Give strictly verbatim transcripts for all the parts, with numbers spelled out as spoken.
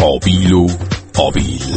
هابیل و قابیل.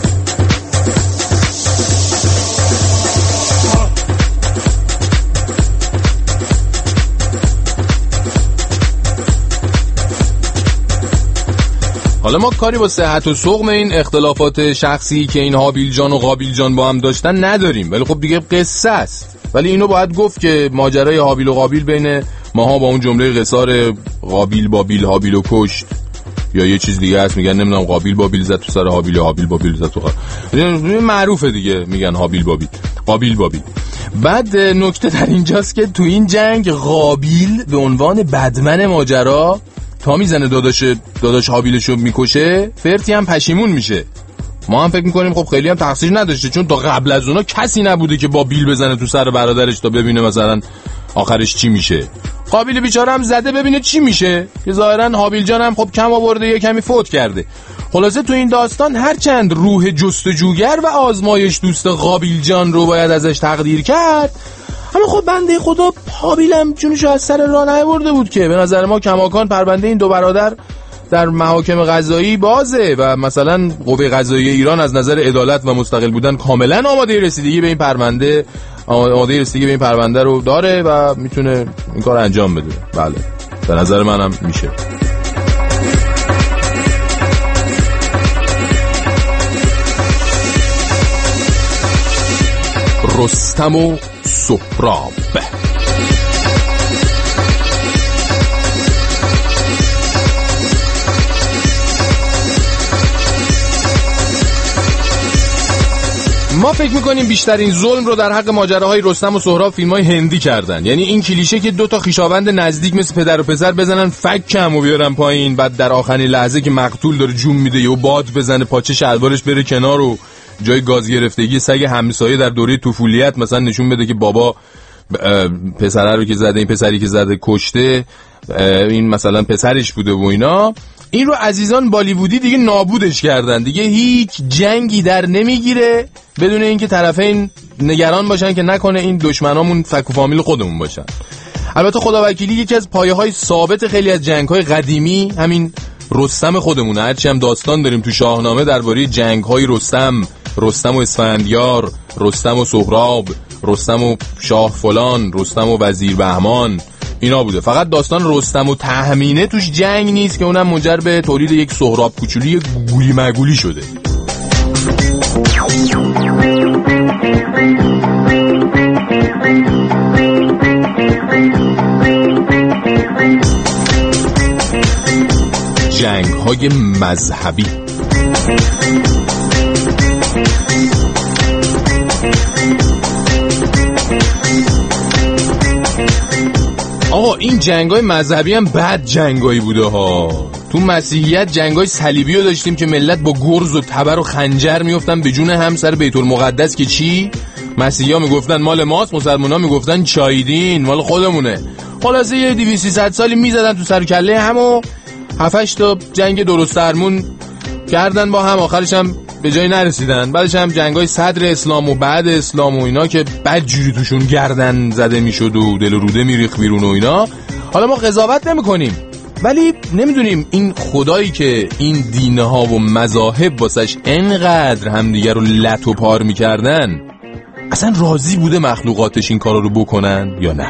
حالا ما کاری با صحت و سقم این اختلافات شخصی که این هابیل جان و قابیل جان با هم داشتن نداریم، ولی خب دیگه قصه است. ولی اینو باید گفت که ماجرای هابیل و قابیل بین ماها با اون جمله قصار قابیل بابیل هابیل و کشت یا یه چیز دیگه هست میگن نمیدونم قابیل بابیل زد تو سر هابیل، هابیل بابیل زد تو قابیل، معروفه دیگه میگن هابیل بابیل قابیل بابیل. بعد نکته در اینجاست که تو این جنگ قابیل به عنوان بدمن ماجرا تا میزنه داداش داداش هابیلشو میکشه، فرتی هم پشیمون میشه. ما هم فکر میکنیم خب خیلی هم تقصیر نداشته، چون تا قبل از اونا کسی نبوده که با بیل بزنه تو سر برادرش تا ببینه مثلا آخرش چی میشه. قابیل بیچاره هم زده ببینه چی میشه، که ظاهرا هابیل جان هم خب کم آورده یه کمی فوت کرده. خلاصه تو این داستان هرچند روح جستجوگر و آزمایش دوست قابیل جان رو باید ازش تقدیر کرد، اما خب بنده خدا هابیل هم جونشو از سر راه نیاورده بود که. به نظر ما کماکان پرونده این دو برادر در محاکم قضایی بازه و مثلا قوه قضایی ایران از نظر عدالت و مستقل بودن کاملا آماده رسیدگی به این پرونده آماده رسیدگی به این پرونده رو داره و میتونه این کار انجام بده. بله به نظر منم میشه. رستم و سهراب. ما فکر میکنیم بیشترین ظلم رو در حق ماجراهای رستم و سهراب فیلم‌های هندی کردن. یعنی این کلیشه که دو تا خویشاوند نزدیک مثل پدر و پسر بزنن فکم و بیارن پایین، بعد در آخرین لحظه که مقتول داره جون میده یا باد بزنه پاچه شلوارش بره کنار و جای گاز گرفتگی سگ همسایه در دوره طفولیت مثلا نشون بده که بابا پسره رو که زده این پسری که زده کشته این مثلا پسرش بوده و اینا. این رو عزیزان بالیوودی دیگه نابودش کردن. دیگه هیچ جنگی در نمیگیره بدون اینکه طرفین نگران باشن که نکنه این دشمنامون فک و فامیل خودمون باشن. البته خداوکیلی یکی از پایه‌های ثابت خیلی از جنگ‌های قدیمی همین رستم خودمونه. هرچی هم داستان داریم تو شاهنامه درباره جنگ‌های رستم، رستم و اسفندیار، رستم و سهراب، رستم و شاه فلان، رستم و وزیر بهمان، اینا بوده. فقط داستان رستم و تهمینه توش جنگ نیست که اونم منجر به تولید یک سهراب کوچولی گولی مگولی شده. جنگ های مذهبی. آقا این جنگای مذهبی هم بد جنگایی بوده ها. تو مسیحیت جنگای صلیبی رو داشتیم که ملت با گرز و تبر و خنجر میافتن به جون هم سر بیت المقدس که چی؟ مسیحی‌ها میگفتن مال ماست، مسلمان‌ها میگفتن چایدین مال خودمونه. خلاصه یه دویست سیصد سالی میزدن تو سر کله هم و هفتش تا جنگ درست درمون کردن با هم، آخرش هم به جایی نرسیدن. بعدش هم جنگای صدر اسلام و بعد اسلام و اینا که بد جوری توشون گردن زده میشد و دل و روده میریخ بیرون و اینا. حالا ما قضاوت نمی‌کنیم، ولی نمیدونیم این خدایی که این دینها و مذاهب واسش انقدر همدیگه رو لط و پار میکردن اصلا راضی بوده مخلوقاتش این کارا رو بکنن یا نه.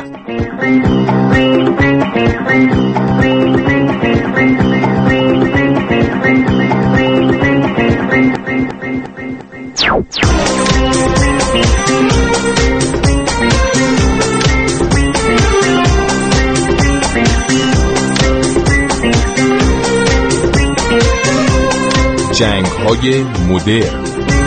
جنگ های مدرن.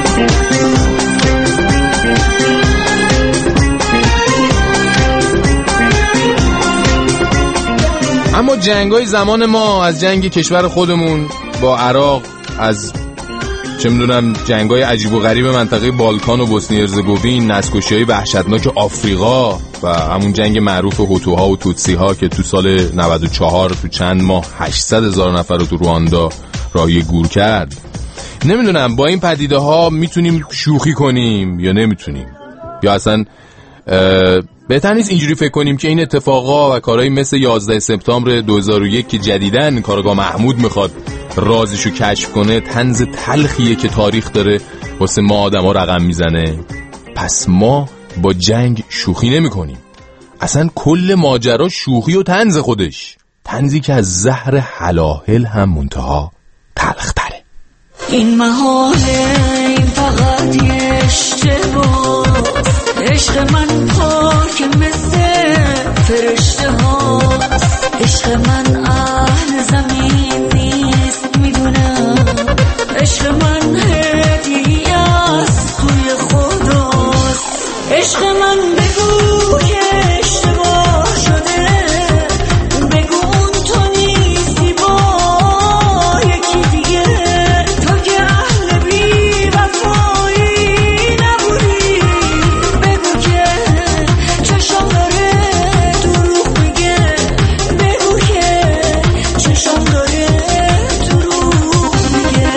اما جنگ های زمان ما، از جنگ کشور خودمون با عراق، از چه میدونم جنگ های عجیب و غریب منطقه بالکان و بوسنی هرزگوین، نسل‌کشی های وحشتناک آفریقا و همون جنگ معروف هوتوها و توتسی‌ها که تو سال نود و چهار تو چند ماه هشتصد هزار نفر رو تو رواندا راهی گور کرد. نمیدونم با این پدیده ها میتونیم شوخی کنیم یا نمیتونیم، یا اصلا بهتر نیست اینجوری فکر کنیم که این اتفاقا و کارهایی مثل یازده سپتامبر دو هزار و یک که جدیداً کارگاه محمود میخواد رازشو کشف کنه طنز تلخیه که تاریخ داره واسه ما آدم ها رقم میزنه. پس ما با جنگ شوخی نمی کنیم. اصلا کل ماجرا شوخی و طنز خودش، طنزی که از زهر حلاهل هم منتها تلخ تره. این محاله، این فقط یه اشتباست، عشق من پاک مثل فرشته هاست، عشق من اهل زمین نیست میدونم، عشق من هدیه است توی خداست، عشق من بگو که اشتباه شده، بگو اون تو نیستی با یکی دیگه، تو که اهل بی وفایی نبودی، بگو که چشم داره دروغ میگه، بگو که چشم داره دروغ میگه.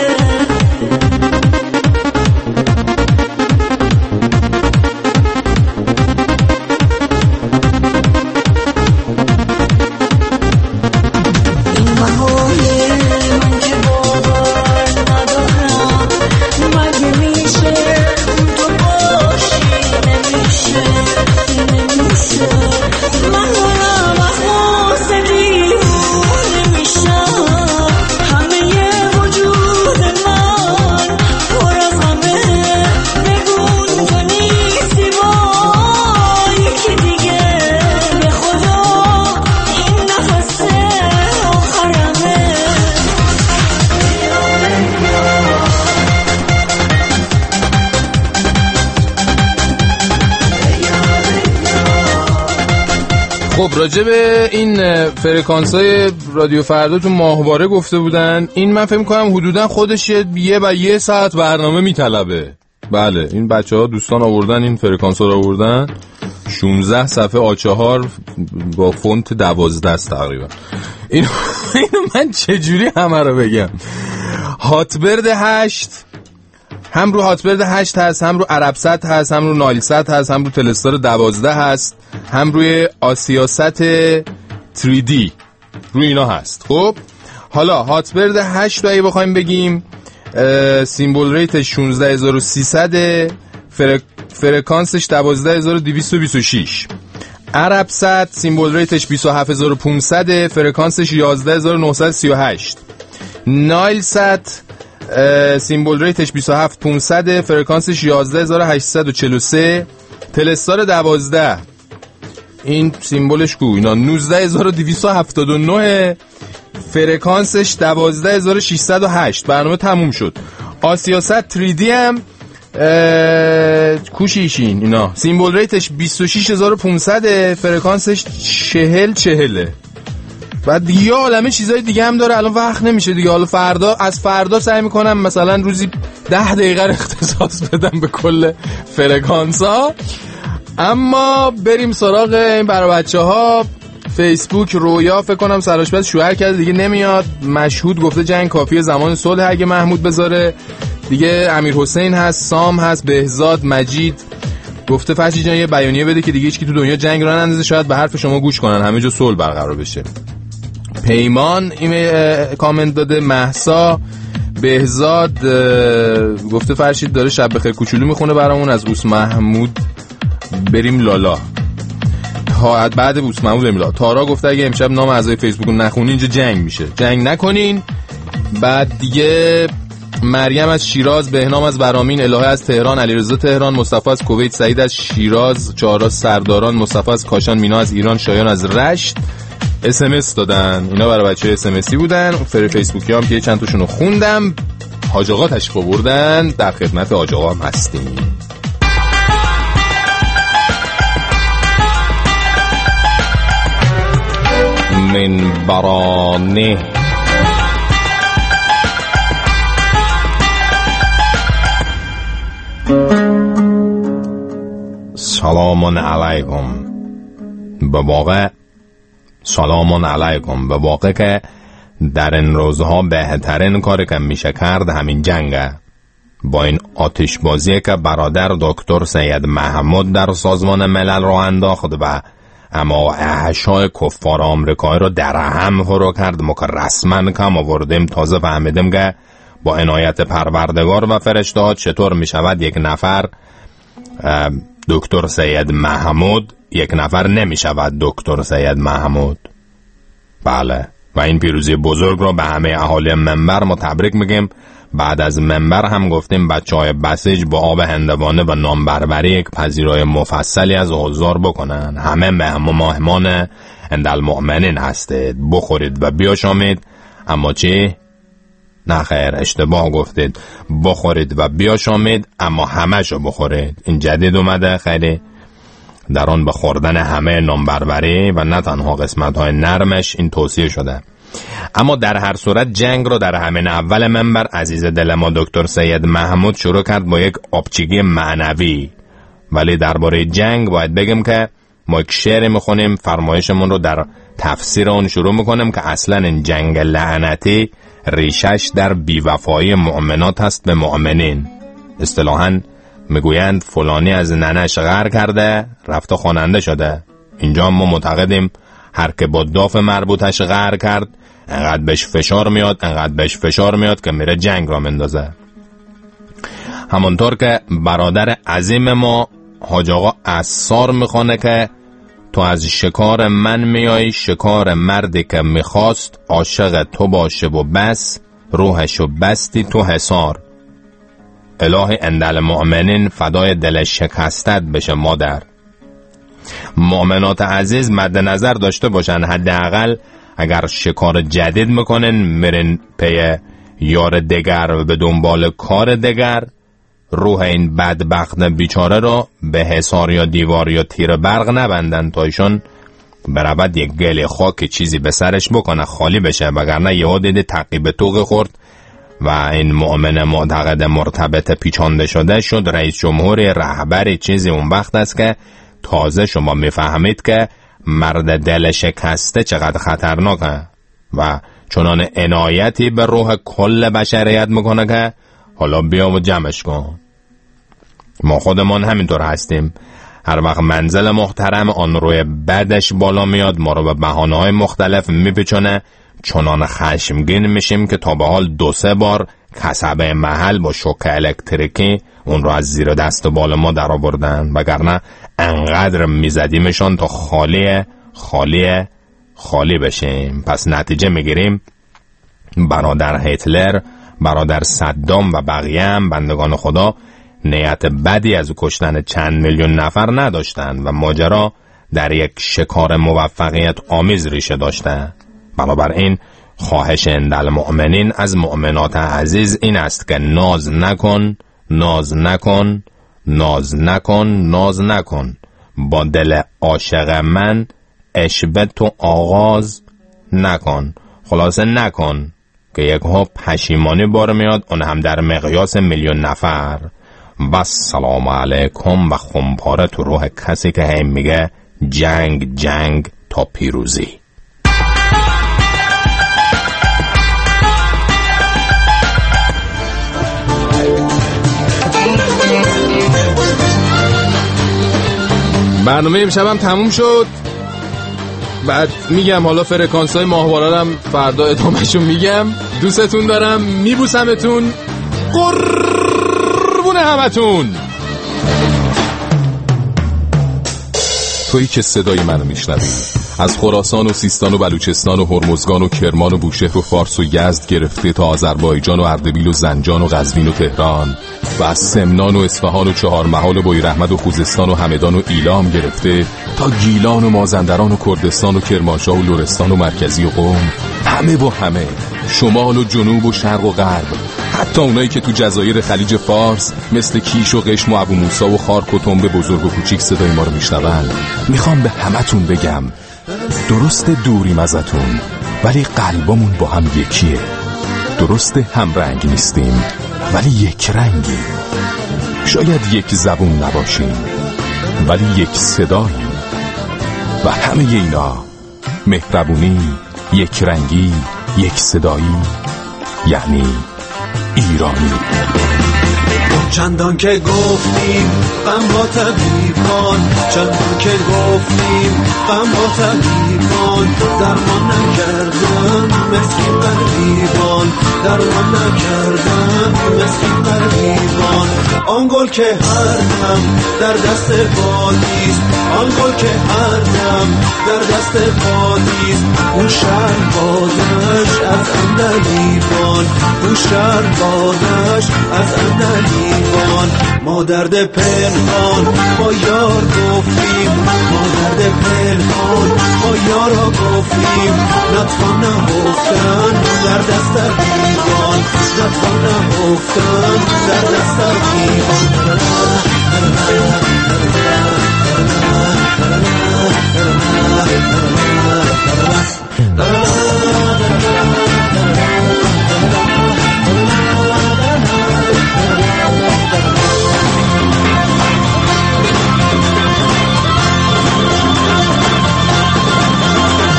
خب راجع به این فرکانس‌های رادیو فردا تو ماهواره گفته بودن. این من فکر می‌کنم حدوداً خودش یه و یه ساعت برنامه میطلبه. بله این بچه‌ها دوستان آوردن این فرکانس‌ها رو آوردن، شانزده صفحه آ چهار با فونت دوازده است تقریبا. اینو اینو من چجوری همه رو بگم؟ هاتبرد هشت، هم رو هاتبرد هشت هست، هم رو عربست هست، هم رو نایلست هست، هم رو تلستار دوازده هست، هم روی آسیاست تری دی روی اینا هست. خب حالا هاتبرد هشت رو اگه بخوایم بگیم سیمبل ریتش شانزده هزار و سیصد، فرک... فرکانسش دوازده هزار و دویست و بیست و شش. عربست سیمبل ریتش بیست و هفت هزار و پانصد، فرکانسش یازده هزار و نهصد و سی و هشت. نایلست سیمبل ریتش بیست و هفت هزار و پانصد، فرکانسش یازده هزار و هشتصد و چهل و سه. تلستار دوازده این سیمبلش کو اینا نوزده هزار و دویست و هفتاد و نه، فرکانسش دوازده هزار و ششصد و هشت. برنامه تموم شد. آسیاست تری دی هم کوشیشین اینا سیمبل ریتش بیست و شش هزار و پانصد، فرکانسش چهل چهل. بعد یه عالمه چیزای دیگه هم داره، الان وقت نمیشه دیگه. حالا فردا از فردا سعی میکنم مثلا روزی ده دقیقه اختصاص بدم به کل فرکانس ها. اما بریم سراغ این برای بچه ها. فیسبوک رویا فکر کنم سرآشپز شوهر کرده دیگه نمیاد. مشهود گفته جنگ کافیه زمان صلح اگه محمود بذاره دیگه. امیر حسین هست، سام هست، بهزاد، مجید گفته فرشی جان یه بیانیه بده که دیگه هیچ کی تو دنیا جنگ راه نندازه، شاید به حرف شما گوش کنن، همه جا صلح برقرار بشه. پیمان این کامنت داده. مهسا، بهزاد گفته فرشید داره شب بخیر کوچولو میخونه برامون از اوس محمود بریم لالا. تا بعد اوس محمود بریم لالا. تارا گفته اگه امشب نام اعضای فیسبوک رو نخونین اینجا جنگ میشه، جنگ نکنین. بعد دیگه مریم از شیراز، بهنام از برامین، الهه از تهران، علیرضا تهران، مصطفی از کویت، سعید از شیراز، چهارراز سرداران، مصطفی از کاشان، مینا از ایران، شایان از رشت اس ام اس دادن. اینا برای بچه‌ها اس ام اسی بودن. فر فیسبوکی هم که چند تاشون رو خوندم. حاج آقا تشریف آوردن، در خدمت حاج آقا هم هستیم. من برانه سلام علیکم. به واقع سلام علیکم. به واقع که در این روزها بهترین کاری که میشه کرد همین جنگه. با این آتش بازی که برادر دکتر سید محمود در سازمان ملل رو انداخت و اما احشای کفار آمریکایی رو در هم فرو کرد. ما که رسما کم آوردیم تازه فهمیدیم که با عنایت پروردگار و فرشته ها چطور می شود یک نفر دکتر سید محمود یک نفر نمی شود دکتر سید محمود. بله، و این پیروزی بزرگ رو به همه اهالی منبر ما تبریک میگیم. بعد از منبر هم گفتیم بچه های بسیج با آب هندوانه و نامبربری یک پذیرای مفصلی از حضار بکنن. همه مهمان اندالمؤمنین هستید، بخورید و بیاشامید. اما چی؟ نه خیر، اشتباه گفتید. بخورید و بیاشامید اما همه شو بخورید. این جدید اومده خیلی، در آن به خوردن همه نامبربری و نه تنها قسمت های نرمش این توصیه شده. اما در هر صورت جنگ رو در همین اول منبر عزیز دل ما دکتر سید محمود شروع کرد با یک آبچگی معنوی. ولی درباره جنگ باید بگم که ما یک شعر میخونیم، فرمایشمون رو در تفسیر اون شروع میکنیم که اصلا این جنگ لعنتی ریشش در بیوفایی مؤمنات هست به مؤمنین. اصطلاحاً میگویند فلانی از ننش غر کرده رفته خواننده شده. اینجا ما معتقدیم هر که با داف مربوطش غر کرد انقدر بهش فشار میاد انقدر بهش فشار میاد که میره جنگ را مندازه. همونطور که برادر عظیم ما حاج آقا عصار میخوانه که تو از شکار من میای، شکار مردی که میخواست عاشق تو باشه و بس، روحشو بستی تو حصار. الهی اندالمؤمنین فدای دل شکستت بشه مادر. مؤمنات عزیز مد نظر داشته باشن حداقل اگر شکار جدید میکنن میرن پی یار دگر و به دنبال کار دگر، روح این بدبخت بیچاره رو به حصار یا دیوار یا تیر برق نبندن تا ایشون برود یک گل خاک چیزی به سرش بکنه خالی بشه، وگرنه یهو دیده تعقیب توق خورد و این مؤمن معتقد مرتبط پیچانده شده شد رئیس جمهور رهبری چیزی. اون وقت است که تازه شما میفهمید که مرد دل شکسته چقدر خطرناکه و چنان عنایتی به روح کل بشریت میکنه که حالا بیا و جمعش کن. ما خودمان همینطور هستیم. هر وقت منزل محترم آن روی بدش بالا میاد ما رو به بهانه‌های مختلف میپیچونه، چنان خشمگین میشیم که تا به حال دو سه بار کسبه محل با شوک الکتریکی اون رو از زیر دست و بال ما در آوردن، وگرنه انقدر میزدیمشان تا خالی خالی خالی بشیم. پس نتیجه میگیریم برادر هیتلر، برادر صدام و بقیه هم بندگان خدا نیت بدی از کشتن چند میلیون نفر نداشتن و ماجرا در یک شکار موفقیت آمیز ریشه داشته. بنابراین خواهش اندالمؤمنین از مؤمنات عزیز این است که ناز نکن، ناز نکن، ناز نکن، ناز نکن. با دل عاشق من عشق تو آغاز نکن. خلاصه نکن که یک ها پشیمانی بار میاد، اون هم در مقیاس میلیون نفر. و سلام علیکم و خمپاره تو روح کسی که هم میگه جنگ جنگ تا پیروزی. برنامه امشبم تموم شد. بعد میگم حالا فرکانس های ماهوارم فردا ادامهشو میگم. دوستتون دارم، میبوسمتون، قربون همتون. تویی که صدای منو میشنوی از خراسان و سیستان و بلوچستان و هرمزگان و کرمان و بوشهر و فارس و یزد گرفته تا آذربایجان و اردبیل و زنجان و قزوین و تهران و از سمنان و اصفهان و چهارمحال و بویراحمد و خوزستان و همدان و ایلام گرفته تا گیلان و مازندران و کردستان و کرمانشاه و لرستان و مرکزی و قم، همه با همه، شمال و جنوب و شرق و غرب، حتی اونایی که تو جزایر خلیج فارس مثل کیش و قشم و ابو موسی و خارک و تنبه بزرگ و کوچیک صدای ما رو میشنون. میخوام به همتون بگم درست دوریم ازتون ولی قلبمون با هم یکیه. درست هم رنگ نیستیم ولی یک رنگی. شاید یک زبون نباشیم ولی یک صداییم. و همه اینا مهربونی، یک رنگی، یک صدایی، یعنی ایرانی. چندان که گفتیم غم با طبیبان، چندان که گفتیم غم با طبیبان، درمان نکردن مسکین غریبان، درمان نکردن مسکین غریبان. آن گل که هر دم در دست بادیست، آن گل که هر دم در دست بادیست، اون شهر بادش از اندلیبان، اون شهر بادش از اندلیبان. ما درد پنهان با یار گفتیم، ما درد پنهان با یارا گفتیم، نتوان نهفتن در دست دیوان، نتوان نهفتن در دست دیوان.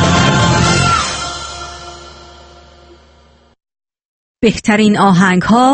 بهترین آهنگ‌ها